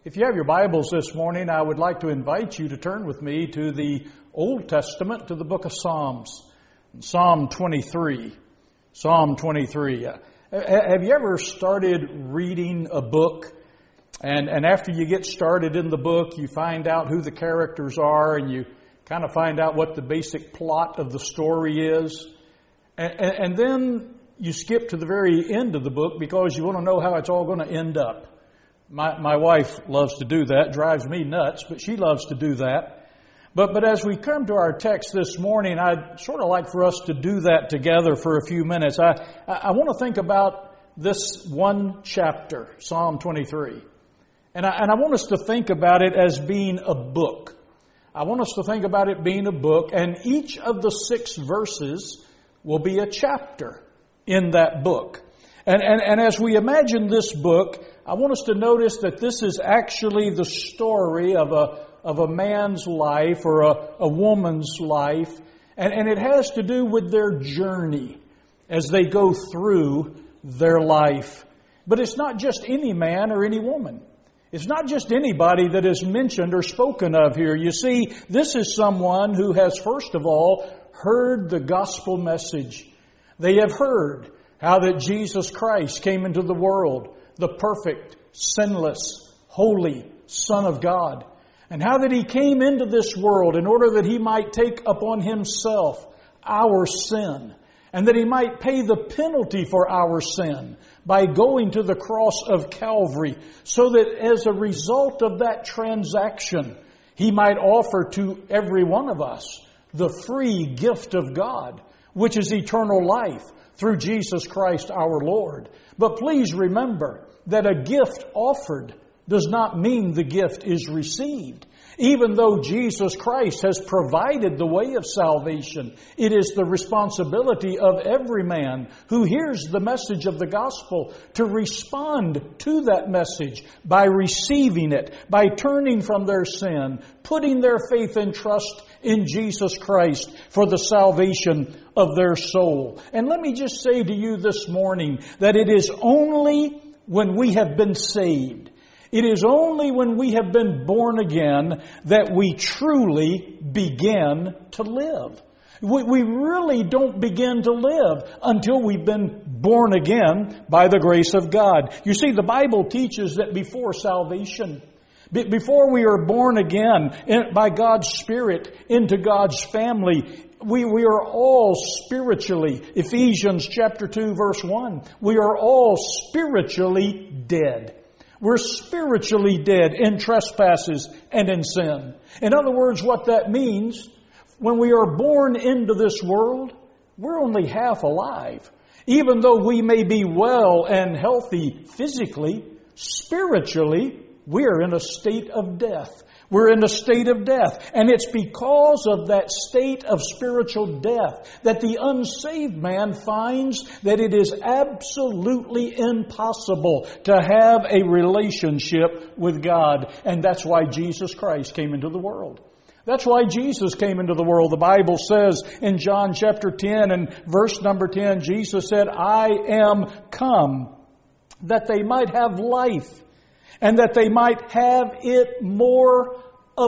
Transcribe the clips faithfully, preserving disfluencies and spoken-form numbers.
If you have your Bibles this morning, I would like to invite you to turn with me to the Old Testament, to the book of Psalms. Psalm twenty-three. Psalm twenty-three. Uh, have you ever started reading a book, and, and after you get started in the book, you find out who the characters are, and you kind of find out what the basic plot of the story is, and, and, and then you skip to the very end of the book because you want to know how it's all going to end up. My my wife loves to do that, drives me nuts, but she loves to do that. But but as we come to our text this morning, I'd sort of like for us to do that together for a few minutes. I, I, I want to think about this one chapter, Psalm twenty-three. And I, and I want us to think about it as being a book. I want us to think about it being a book, and each of the six verses will be a chapter in that book. And, and, and as we imagine this book, I want us to notice that this is actually the story of a of a man's life or a, a woman's life. And, and it has to do with their journey as they go through their life. But it's not just any man or any woman. It's not just anybody that is mentioned or spoken of here. You see, this is someone who has, first of all, heard the gospel message. They have heard how that Jesus Christ came into the world, the perfect, sinless, holy Son of God. And how that He came into this world in order that He might take upon Himself our sin. And that He might pay the penalty for our sin by going to the cross of Calvary. So that as a result of that transaction, He might offer to every one of us the free gift of God, which is eternal life through Jesus Christ our Lord. But please remember that a gift offered does not mean the gift is received. Even though Jesus Christ has provided the way of salvation, it is the responsibility of every man who hears the message of the gospel to respond to that message by receiving it, by turning from their sin, putting their faith and trust in Jesus Christ for the salvation of their soul. And let me just say to you this morning that it is only when we have been saved, it is only when we have been born again that we truly begin to live. We, we really don't begin to live until we've been born again by the grace of God. You see, the Bible teaches that before salvation, before we are born again by God's Spirit into God's family, we, we are all spiritually, Ephesians chapter two verse one, we are all spiritually dead. We're spiritually dead in trespasses and in sin. In other words, what that means, when we are born into this world, we're only half alive. Even though we may be well and healthy physically, spiritually, we are in a state of death. We're in a state of death. And it's because of that state of spiritual death that the unsaved man finds that it is absolutely impossible to have a relationship with God. And that's why Jesus Christ came into the world. That's why Jesus came into the world. The Bible says in John chapter ten and verse number ten, Jesus said, I am come that they might have life, and that they might have it more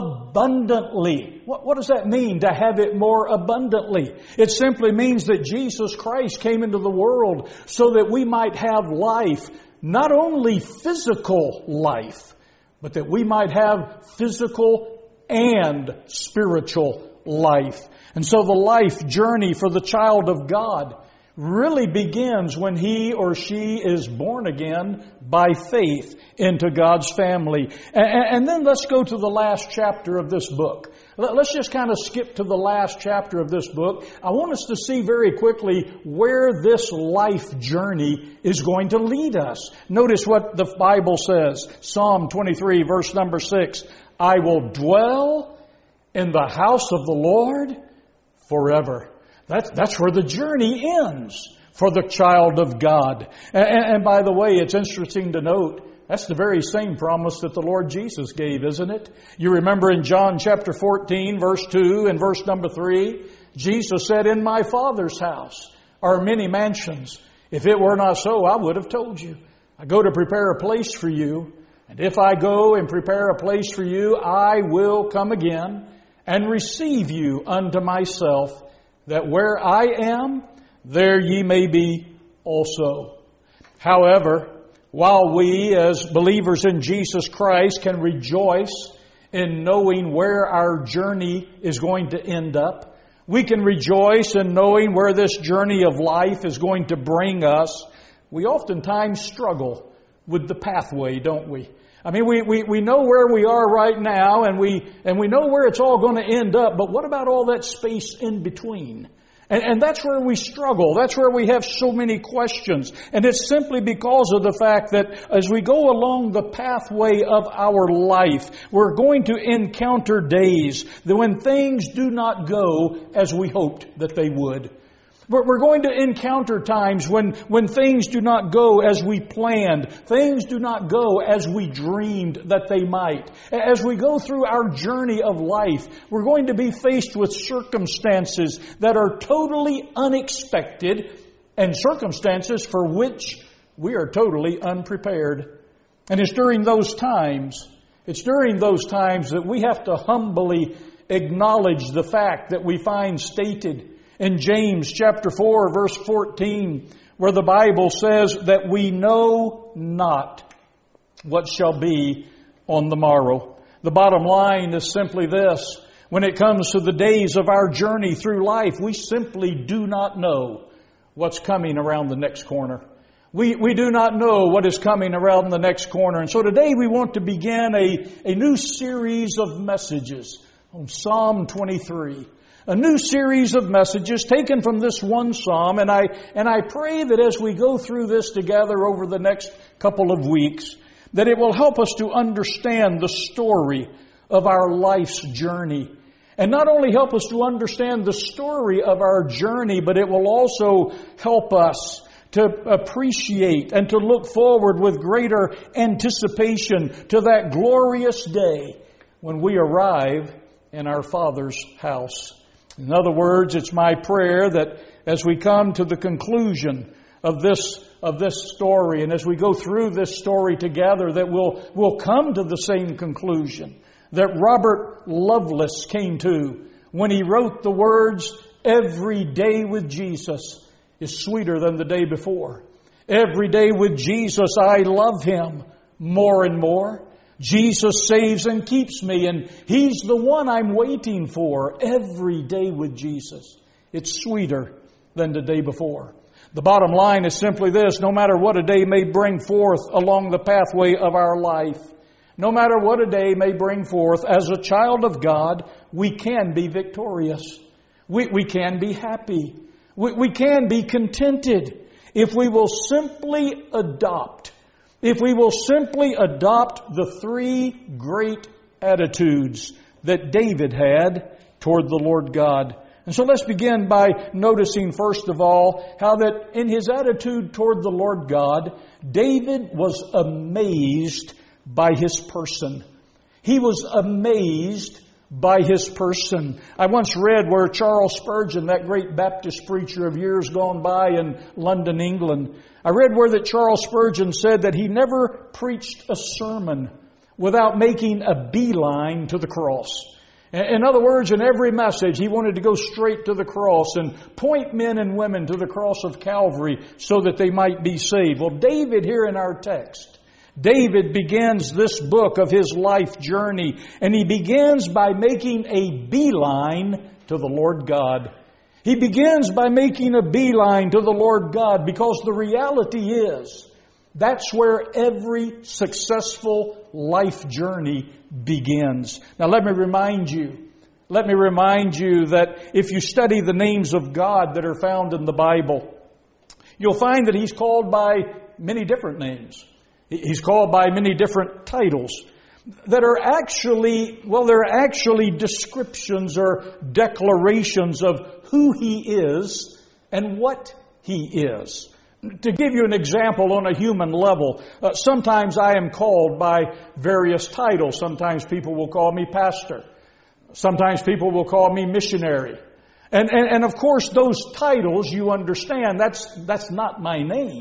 abundantly. What, what does that mean, to have it more abundantly? It simply means that Jesus Christ came into the world so that we might have life, not only physical life, but that we might have physical and spiritual life. And so the life journey for the child of God really begins when he or she is born again by faith into God's family. And then let's go to the last chapter of this book. Let's just kind of skip to the last chapter of this book. I want us to see very quickly where this life journey is going to lead us. Notice what the Bible says. Psalm twenty-three, verse number six. I will dwell in the house of the Lord forever. That's, that's where the journey ends for the child of God. And, and by the way, it's interesting to note, that's the very same promise that the Lord Jesus gave, isn't it? You remember in John chapter fourteen, verse two and verse number three, Jesus said, in my Father's house are many mansions. If it were not so, I would have told you. I go to prepare a place for you. And if I go and prepare a place for you, I will come again and receive you unto myself, that where I am, there ye may be also. However, while we as believers in Jesus Christ can rejoice in knowing where our journey is going to end up, we can rejoice in knowing where this journey of life is going to bring us, we oftentimes struggle with the pathway, don't we? I mean, we, we, we know where we are right now, and we and we know where it's all going to end up, but what about all that space in between? And, and that's where we struggle. That's where we have so many questions. And it's simply because of the fact that as we go along the pathway of our life, we're going to encounter days that when things do not go as we hoped that they would. We're going to encounter times when, when things do not go as we planned. Things do not go as we dreamed that they might. As we go through our journey of life, we're going to be faced with circumstances that are totally unexpected and circumstances for which we are totally unprepared. And it's during those times, it's during those times that we have to humbly acknowledge the fact that we find stated in James chapter four, verse fourteen, where the Bible says that we know not what shall be on the morrow. The bottom line is simply this. When it comes to the days of our journey through life, we simply do not know what's coming around the next corner. We, we do not know what is coming around the next corner. And so today we want to begin a, a new series of messages on Psalm twenty-three. A new series of messages taken from this one psalm, and I and I pray that as we go through this together over the next couple of weeks, that it will help us to understand the story of our life's journey. And not only help us to understand the story of our journey, but it will also help us to appreciate and to look forward with greater anticipation to that glorious day when we arrive in our Father's house. In other words, it's my prayer that as we come to the conclusion of this of this story, and as we go through this story together, that we'll we'll come to the same conclusion that Robert Lovelace came to when he wrote the words, "Every day with Jesus is sweeter than the day before. Every day with Jesus I love Him more and more. Jesus saves and keeps me, and He's the one I'm waiting for. Every day with Jesus, it's sweeter than the day before." The bottom line is simply this: no matter what a day may bring forth along the pathway of our life, no matter what a day may bring forth, as a child of God, we can be victorious. We, we can be happy. We, we can be contented if we will simply adopt If we will simply adopt the three great attitudes that David had toward the Lord God. And so let's begin by noticing, first of all, how that in his attitude toward the Lord God, David was amazed by His person. He was amazed by His person. I once read where Charles Spurgeon, that great Baptist preacher of years gone by in London, England, I read where that Charles Spurgeon said that he never preached a sermon without making a beeline to the cross. In other words, in every message, he wanted to go straight to the cross and point men and women to the cross of Calvary so that they might be saved. Well, David here in our text, David begins this book of his life journey, and he begins by making a beeline to the Lord God. He begins by making a beeline to the Lord God, because the reality is that's where every successful life journey begins. Now let me remind you, let me remind you that if you study the names of God that are found in the Bible, you'll find that He's called by many different names. He's called by many different titles that are actually, well, they're actually descriptions or declarations of who He is and what He is. To give you an example on a human level, uh, sometimes I am called by various titles. Sometimes people will call me pastor. Sometimes people will call me missionary. And, and, and of course, those titles, you understand, that's, that's not my name.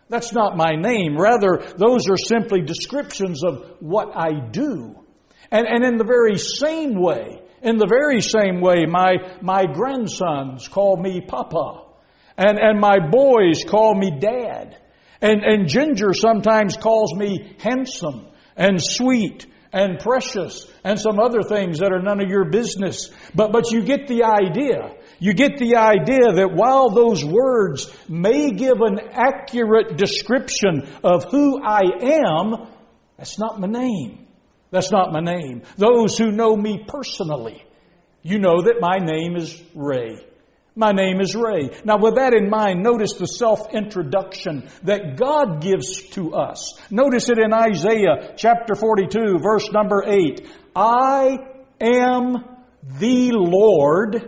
That's not my name. Rather, those are simply descriptions of what I do. And, and in the very same way, in the very same way, my, my grandsons call me Papa. And, and my boys call me Dad. And, and Ginger sometimes calls me handsome and sweet and precious and some other things that are none of your business. But, but you get the idea. You get the idea that while those words may give an accurate description of who I am, that's not my name. That's not my name. Those who know me personally, you know that my name is Ray. My name is Ray. Now with that in mind, notice the self-introduction that God gives to us. Notice it in Isaiah chapter forty-two, verse number eight. I am the Lord,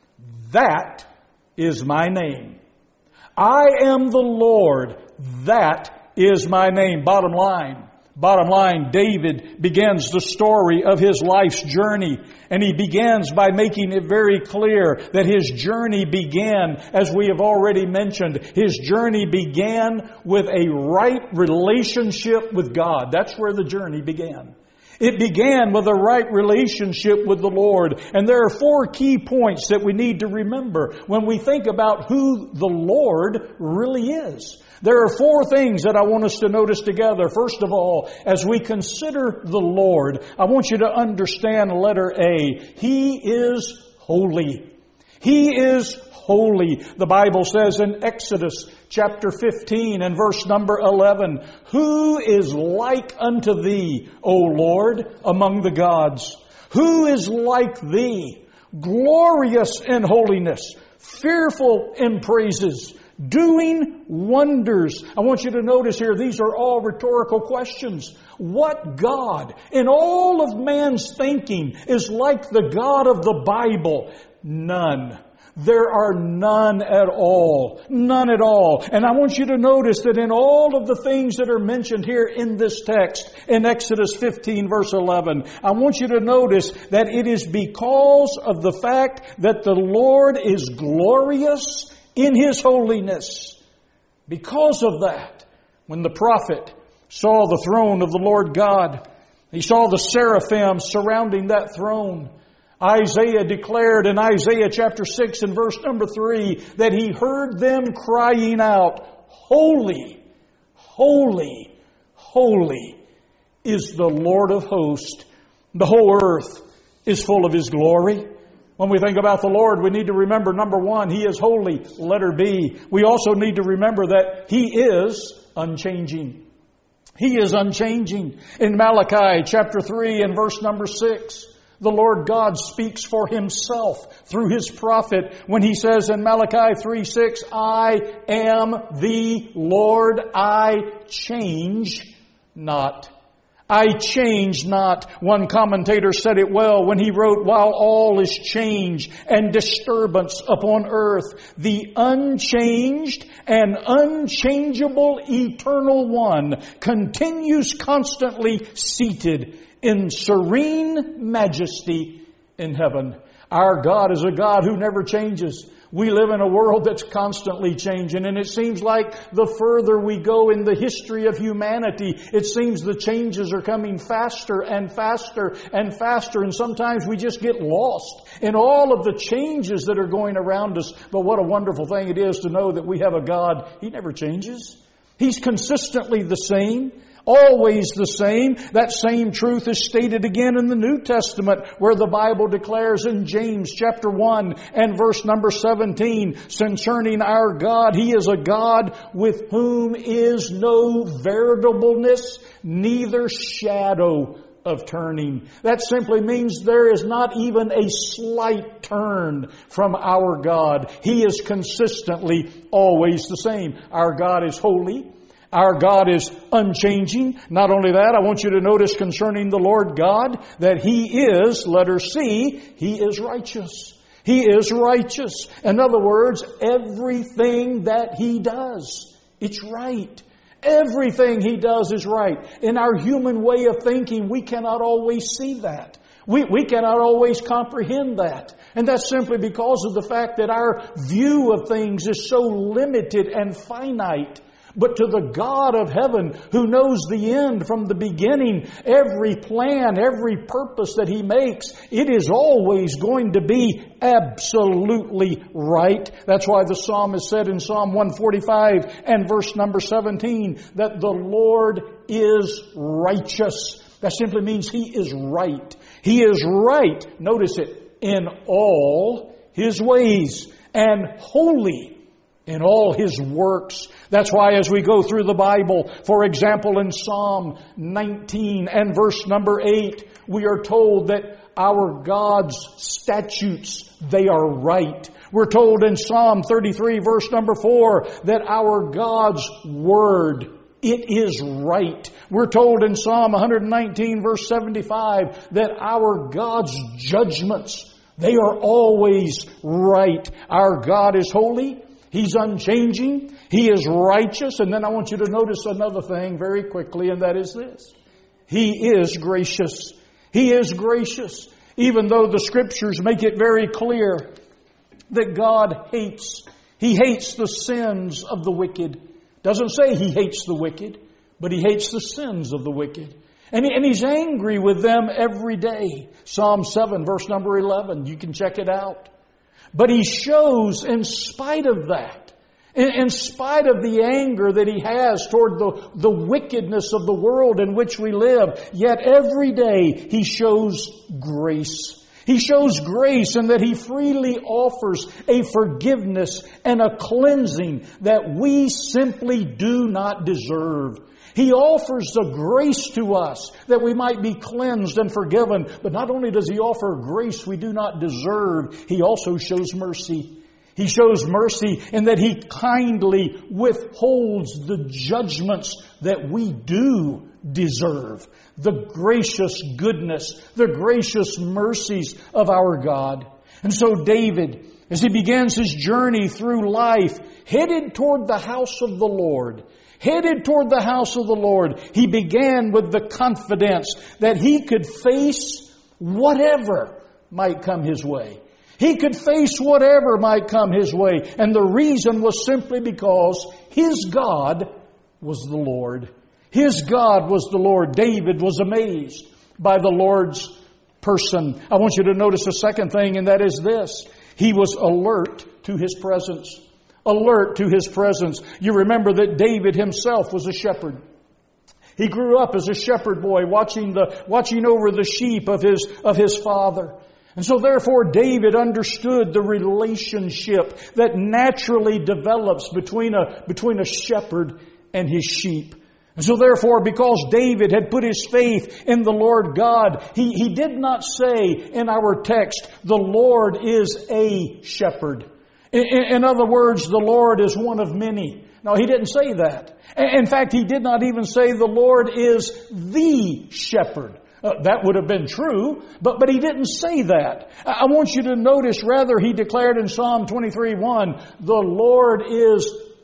that is my name. I am the Lord, that is my name. Bottom line. Bottom line, David begins the story of his life's journey, and he begins by making it very clear that his journey began, as we have already mentioned, his journey began with a right relationship with God. That's where the journey began. It began with a right relationship with the Lord. And there are four key points that we need to remember when we think about who the Lord really is. There are four things that I want us to notice together. First of all, as we consider the Lord, I want you to understand letter A. He is holy. He is holy. The Bible says in Exodus chapter fifteen and verse number eleven, who is like unto thee, O Lord, among the gods? Who is like thee, glorious in holiness, fearful in praises, doing wonders? I want you to notice here, these are all rhetorical questions. What God in all of man's thinking is like the God of the Bible? None. There are none at all. None at all. And I want you to notice that in all of the things that are mentioned here in this text, in Exodus fifteen verse eleven, I want you to notice that it is because of the fact that the Lord is glorious in His holiness. Because of that, when the prophet saw the throne of the Lord God, he saw the seraphim surrounding that throne. Isaiah declared in Isaiah chapter six and verse number three that he heard them crying out, holy, holy, holy is the Lord of hosts. The whole earth is full of His glory. When we think about the Lord, we need to remember, number one, He is holy. Letter B. We also need to remember that He is unchanging. He is unchanging. In Malachi chapter three and verse number six, the Lord God speaks for Himself through His prophet when He says in Malachi three six, I am the Lord, I change not. I change not. One commentator said it well when he wrote, while all is change and disturbance upon earth, the unchanged and unchangeable eternal one continues constantly seated in serene majesty in heaven. Our God is a God who never changes. We live in a world that's constantly changing, and it seems like the further we go in the history of humanity, it seems the changes are coming faster and faster and faster, and sometimes we just get lost in all of the changes that are going around us. But what a wonderful thing it is to know that we have a God. He never changes. He's consistently the same. Always the same. That same truth is stated again in the New Testament, where the Bible declares in James chapter one and verse number seventeen, concerning our God, He is a God with whom is no variableness, neither shadow of turning. That simply means there is not even a slight turn from our God. He is consistently always the same. Our God is holy. Our God is unchanging. Not only that, I want you to notice concerning the Lord God that He is, letter C, He is righteous. He is righteous. In other words, everything that He does, it's right. Everything He does is right. In our human way of thinking, we cannot always see that. We, we cannot always comprehend that. And that's simply because of the fact that our view of things is so limited and finite. but to the God of heaven who knows the end from the beginning. Every plan, every purpose that He makes, it is always going to be absolutely right. That's why the psalmist said in Psalm one forty-five and verse number seventeen that the Lord is righteous. That simply means He is right. He is right, notice it, in all His ways, and holy in all His works. That's why as we go through the Bible, for example in Psalm nineteen and verse number eight, we are told that our God's statutes, they are right. We're told in Psalm thirty-three verse number four that our God's Word, it is right. We're told in Psalm one nineteen verse seventy-five that our God's judgments, they are always right. Our God is holy. He's unchanging. He is righteous. And then I want you to notice another thing very quickly, and that is this. He is gracious. He is gracious. Even though the Scriptures make it very clear that God hates, He hates the sins of the wicked. Doesn't say He hates the wicked, but He hates the sins of the wicked. And, he, and He's angry with them every day. Psalm seven, verse number eleven. You can check it out. But He shows, in spite of that, in, in spite of the anger that He has toward the, the wickedness of the world in which we live, yet every day He shows grace. He shows grace in that He freely offers a forgiveness and a cleansing that we simply do not deserve. He offers the grace to us that we might be cleansed and forgiven. But not only does He offer grace we do not deserve, He also shows mercy. He shows mercy in that He kindly withholds the judgments that we do deserve. The gracious goodness, the gracious mercies of our God. And so David, as he begins his journey through life, headed toward the house of the Lord, headed toward the house of the Lord, he began with the confidence that he could face whatever might come his way. He could face whatever might come his way. And the reason was simply because his God was the Lord. His God was the Lord. David was amazed by the Lord's person. I want you to notice a second thing, and that is this. He was alert to His presence. Alert to His presence. You remember that David himself was a shepherd. He grew up as a shepherd boy, watching the watching over the sheep of his of his father. And so therefore David understood the relationship that naturally develops between a between a shepherd and his sheep. And so therefore, because David had put his faith in the Lord God, he, he did not say in our text, the Lord is a shepherd. In, in other words, the Lord is one of many. No, he didn't say that. In fact, he did not even say the Lord is the shepherd. Uh, that would have been true, but, but he didn't say that. I want you to notice, rather, he declared in Psalm twenty-three one, the Lord is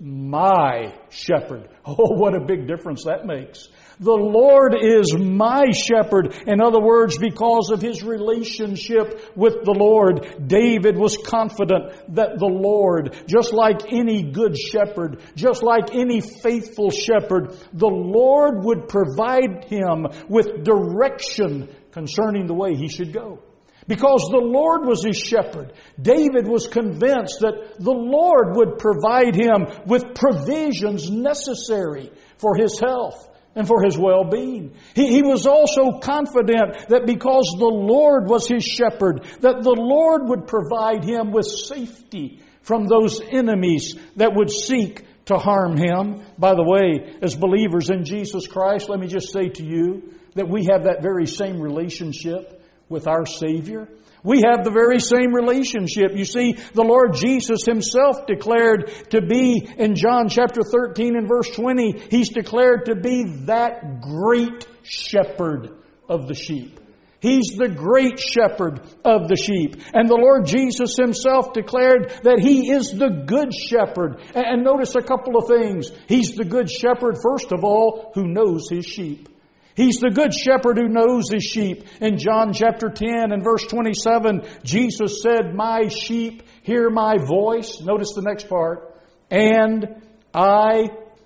my shepherd. Oh, what a big difference that makes. The Lord is my shepherd. In other words, because of his relationship with the Lord, David was confident that the Lord, just like any good shepherd, just like any faithful shepherd, the Lord would provide him with direction concerning the way he should go. Because the Lord was his shepherd, David was convinced that the Lord would provide him with provisions necessary for his health and for his well-being. He, he was also confident that because the Lord was his shepherd, that the Lord would provide him with safety from those enemies that would seek to harm him. By the way, as believers in Jesus Christ, let me just say to you that we have that very same relationship with our Savior. We have the very same relationship. You see, the Lord Jesus Himself declared to be, in John chapter thirteen and verse twenty, He's declared to be that great shepherd of the sheep. He's the great shepherd of the sheep. And the Lord Jesus Himself declared that He is the good shepherd. And notice a couple of things. He's the good shepherd, first of all, who knows His sheep. He's the good shepherd who knows his sheep. In John chapter ten and verse twenty-seven, Jesus said, my sheep hear my voice. Notice the next part. And I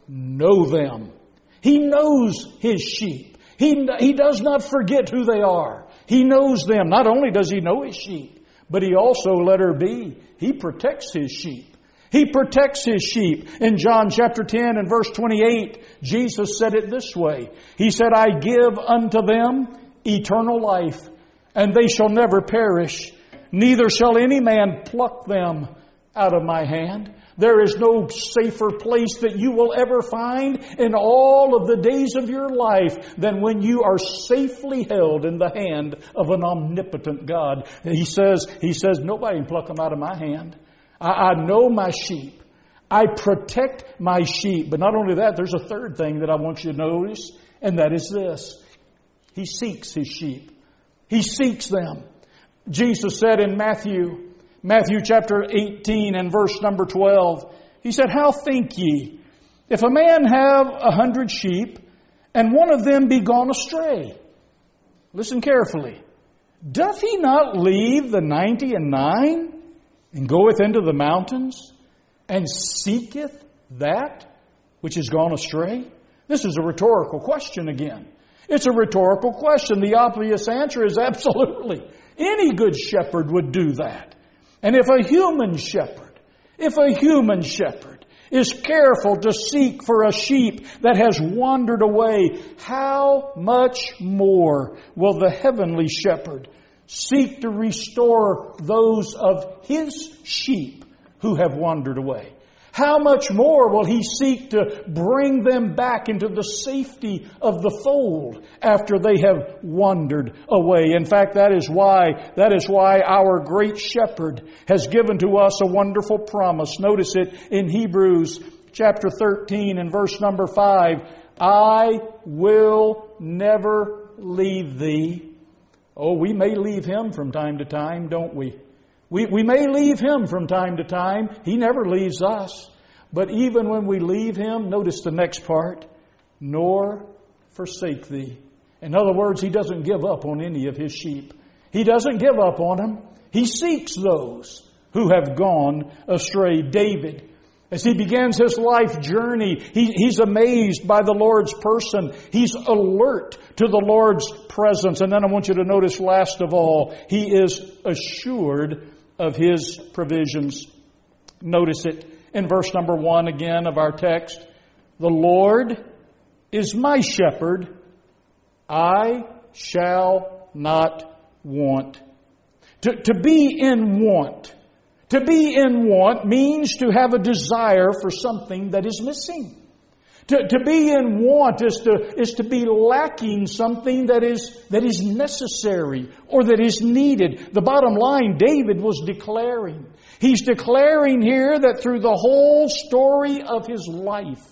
know them. He knows His sheep. He, he does not forget who they are. He knows them. Not only does He know His sheep, but He also, letter B, He protects His sheep. He protects His sheep. In John chapter ten and verse twenty-eight, Jesus said it this way. He said, I give unto them eternal life, and they shall never perish, neither shall any man pluck them out of my hand. There is no safer place that you will ever find in all of the days of your life than when you are safely held in the hand of an omnipotent God. He says, He says, nobody can pluck them out of my hand. I, I know my sheep. I protect my sheep. But not only that, there's a third thing that I want you to notice, and that is this. He seeks His sheep. He seeks them. Jesus said in Matthew, Matthew chapter eighteen and verse number twelve, He said, how think ye, if a man have a hundred sheep, and one of them be gone astray? Listen carefully. Doth he not leave the ninety and nine, and goeth into the mountains, and seeketh that which is gone astray? This is a rhetorical question again. It's a rhetorical question. The obvious answer is absolutely. Any good shepherd would do that. And if a human shepherd, if a human shepherd is careful to seek for a sheep that has wandered away, how much more will the heavenly shepherd seek to restore those of His sheep who have wandered away? How much more will He seek to bring them back into the safety of the fold after they have wandered away? In fact, that is why, that is why our great shepherd has given to us a wonderful promise. Notice it in Hebrews chapter thirteen and verse number five. I will never leave thee. Oh, we may leave Him from time to time, don't we? We, we may leave Him from time to time. He never leaves us. But even when we leave Him, notice the next part, nor forsake thee. In other words, He doesn't give up on any of His sheep. He doesn't give up on them. He seeks those who have gone astray. David, as he begins his life journey, he, he's amazed by the Lord's person. He's alert to the Lord's presence. And then I want you to notice, last of all, he is assured of His provisions. Notice it in verse number one again of our text. The Lord is my shepherd. I shall not want. To, to be in want. To be in want means to have a desire for something that is missing. To, to be in want is to, is to be lacking something that is, that is necessary or that is needed. The bottom line, David was declaring. He's declaring here that through the whole story of his life,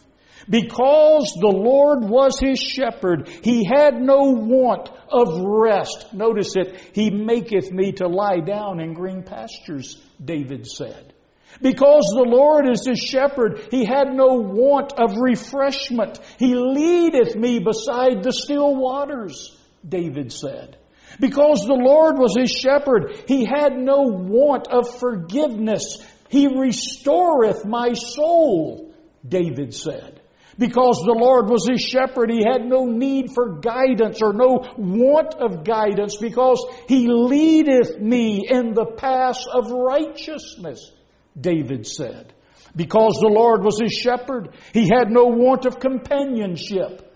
because the Lord was his shepherd, he had no want of rest. Notice it, He maketh me to lie down in green pastures, David said. Because the Lord is his shepherd, he had no want of refreshment. He leadeth me beside the still waters, David said. Because the Lord was his shepherd, he had no want of forgiveness. He restoreth my soul, David said. Because the Lord was his shepherd, he had no need for guidance or no want of guidance, because he leadeth me in the paths of righteousness, David said. Because the Lord was his shepherd, he had no want of companionship.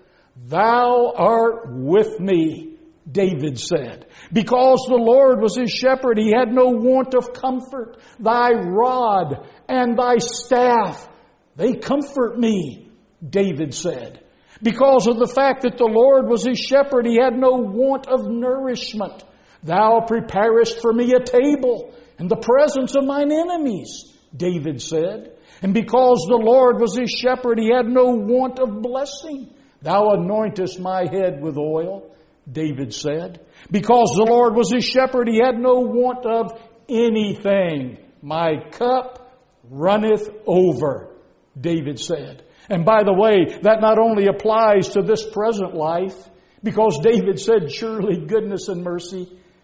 Thou art with me, David said. Because the Lord was his shepherd, he had no want of comfort. Thy rod and thy staff, they comfort me, David said. Because of the fact that the Lord was his shepherd, he had no want of nourishment. Thou preparest for me a table in the presence of mine enemies, David said. And because the Lord was his shepherd, he had no want of blessing. Thou anointest my head with oil, David said. Because the Lord was his shepherd, he had no want of anything. My cup runneth over, David said. And by the way, that not only applies to this present life, because David said, surely goodness and mercy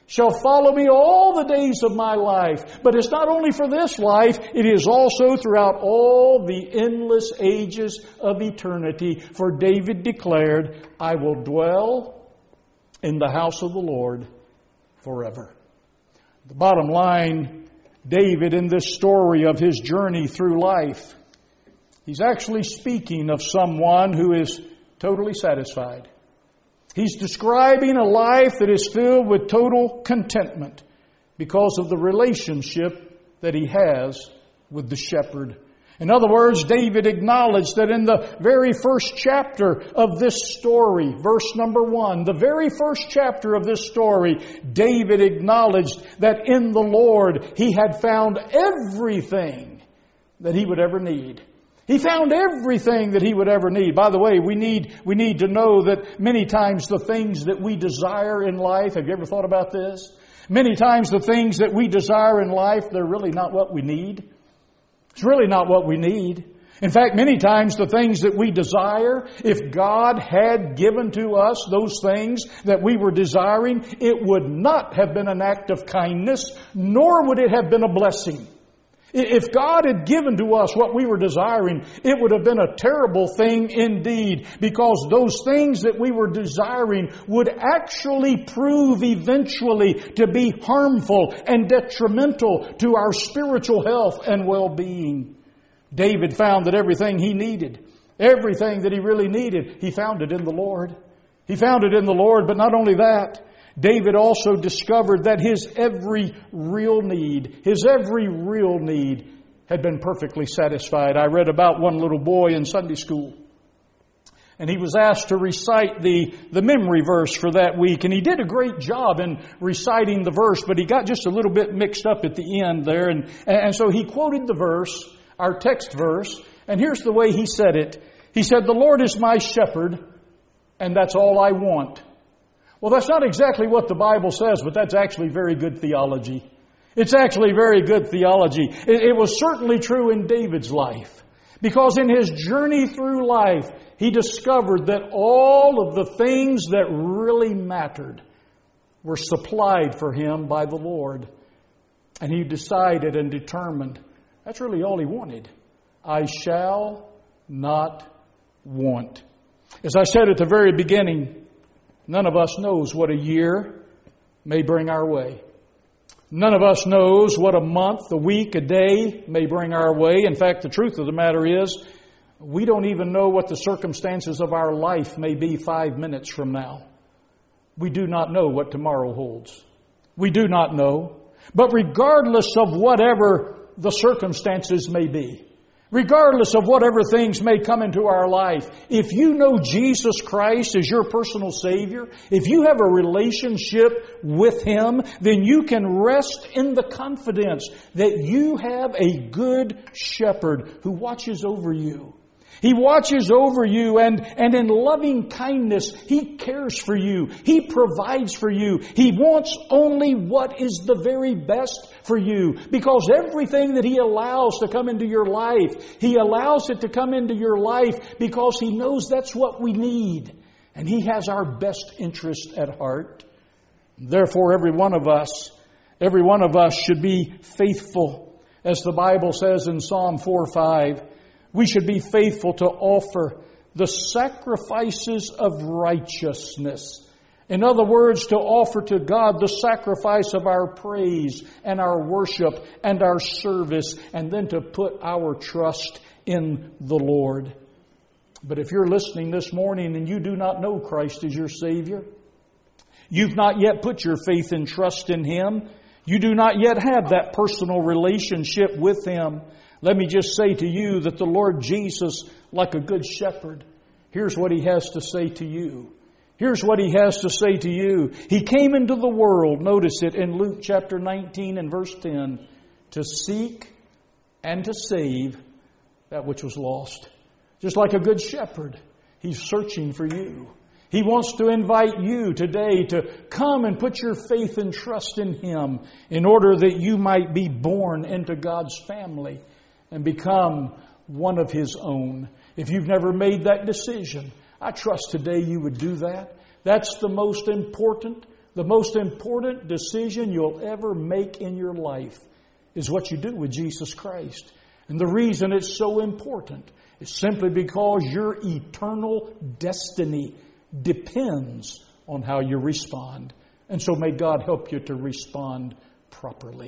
shall follow me all the days of my life. But it's not only for this life, it is also throughout all the endless ages of eternity. For David declared, I will dwell in the house of the Lord forever. The bottom line, David, in this story of his journey through life, he's actually speaking of someone who is totally satisfied. He's describing a life that is filled with total contentment because of the relationship that he has with the shepherd. In other words, David acknowledged that in the very first chapter of this story, verse number one, the very first chapter of this story, David acknowledged that in the Lord he had found everything that he would ever need. He found everything that he would ever need. By the way, we need, we need to know that many times the things that we desire in life, have you ever thought about this? Many times the things that we desire in life, they're really not what we need. It's really not what we need. In fact, many times the things that we desire, if God had given to us those things that we were desiring, it would not have been an act of kindness, nor would it have been a blessing. If God had given to us what we were desiring, it would have been a terrible thing indeed, because those things that we were desiring would actually prove eventually to be harmful and detrimental to our spiritual health and well-being. David found that everything he needed, everything that he really needed, he found it in the Lord. He found it in the Lord, but not only that, David also discovered that his every real need, his every real need had been perfectly satisfied. I read about one little boy in Sunday school, and he was asked to recite the, the memory verse for that week, and he did a great job in reciting the verse, but he got just a little bit mixed up at the end there, and, and so he quoted the verse, our text verse, and here's the way he said it. He said, "The Lord is my shepherd, and that's all I want." Well, that's not exactly what the Bible says, but that's actually very good theology. It's actually very good theology. It, it was certainly true in David's life, because in his journey through life, he discovered that all of the things that really mattered were supplied for him by the Lord. And he decided and determined, that's really all he wanted. I shall not want. As I said at the very beginning, none of us knows what a year may bring our way. None of us knows what a month, a week, a day may bring our way. In fact, the truth of the matter is, we don't even know what the circumstances of our life may be five minutes from now. We do not know what tomorrow holds. We do not know. But regardless of whatever the circumstances may be, regardless of whatever things may come into our life, if you know Jesus Christ as your personal Savior, if you have a relationship with Him, then you can rest in the confidence that you have a good shepherd who watches over you. He watches over you, and, and in loving kindness, He cares for you. He provides for you. He wants only what is the very best for you, because everything that He allows to come into your life, He allows it to come into your life because He knows that's what we need. And He has our best interest at heart. Therefore, every one of us, every one of us should be faithful. As the Bible says in Psalm four five, we should be faithful to offer the sacrifices of righteousness. In other words, to offer to God the sacrifice of our praise and our worship and our service, and then to put our trust in the Lord. But if you're listening this morning and you do not know Christ as your Savior, you've not yet put your faith and trust in Him, you do not yet have that personal relationship with Him, let me just say to you that the Lord Jesus, like a good shepherd, here's what He has to say to you. Here's what He has to say to you. He came into the world, notice it in Luke chapter nineteen and verse ten, to seek and to save that which was lost. Just like a good shepherd, He's searching for you. He wants to invite you today to come and put your faith and trust in Him in order that you might be born into God's family and become one of His own. If you've never made that decision, I trust today you would do that. That's the most important, The most important decision you'll ever make in your life is what you do with Jesus Christ. And the reason it's so important is simply because your eternal destiny depends on how you respond. And so may God help you to respond properly.